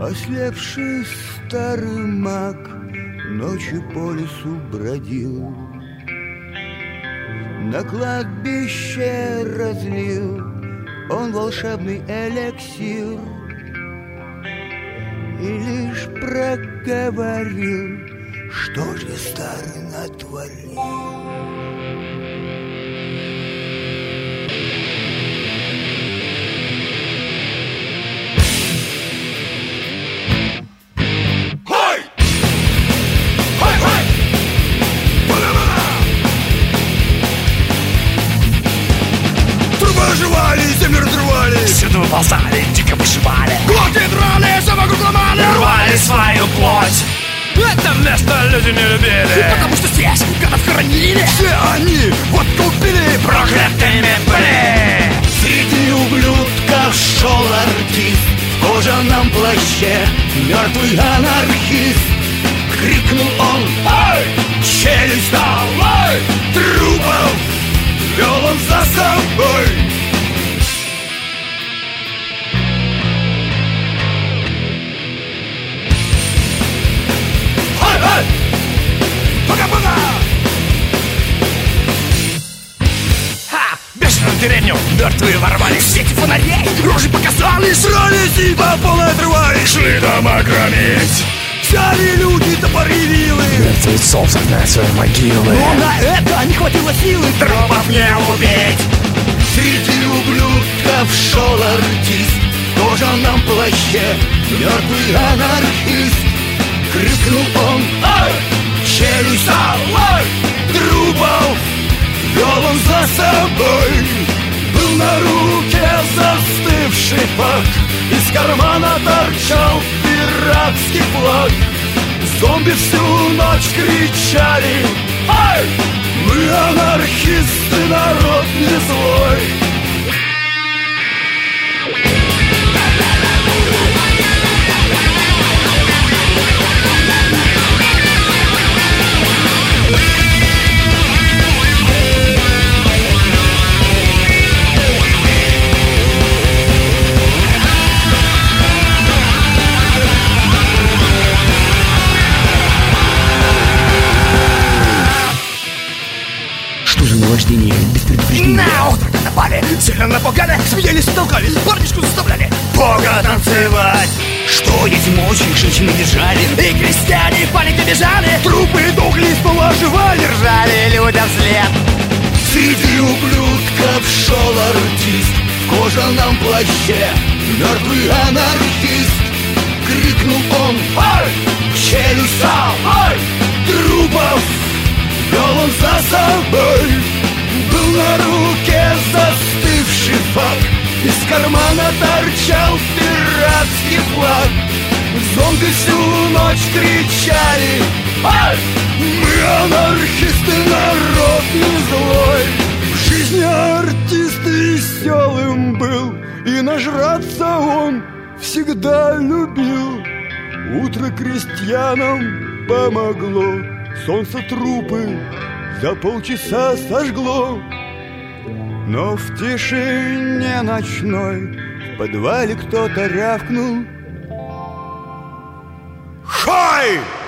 Ослепший старый маг ночью по лесу бродил, на кладбище разлил он волшебный эликсир и лишь проговорил, что же старый натворил. Землю разрывали, всюду выползали, дико вышивали, глотки драли, все вокруг ломали, рвали свою плоть. Это место люди не любили, потому что здесь гадов хоронили. Все они водку пили, проклятыми были. Среди ублюдков шел артист в кожаном плаще, мертвый анархист. Крикнул он: «Ай! Челюсть давай!» Трупов вел он за собой. Пока-пока! Ха! Бешеную деревню мертвые ворвались, в сети фонарей рожи показали, срались и по полной отрывались, шли дома громить. Взяли люди топоры вилы, мертвецов загнать свои могилы, но на это не хватило силы трупов не убить. Среди ублюдков шел артист в кожаном плаще, мертвый анархист. Крикнул он: «Ай! Челюсть давай!» Трупов вел он за собой. Был на руке застывший факт, из кармана торчал пиратский флаг. Зомби всю ночь кричали: «Ай! Мы анархисты, народ не злой!» Наваждение без предупреждения. На утро напали, сильно напугали, смеялись, толкались, парнишку заставляли Бога танцевать. Что эти мочи женщины держали, и крестьяне в панике бежали, трупы дохли, снова оживали, ржали людям вслед. Среди ублюдков шел артист в кожаном плаще, мертвый анархист. Крикнул он: «Ай! Челюсть давай!» Трупов вел он за собой. Был на руке застывший факт, из кармана торчал пиратский флаг. Зомби всю ночь кричали: «Ай! Мы анархисты, народ не злой!» В жизни артист веселым был, и нажраться он всегда любил. Утро крестьянам помогло, солнце трупы за полчаса сожгло. Но в тишине ночной в подвале кто-то рявкнул: «Хай!»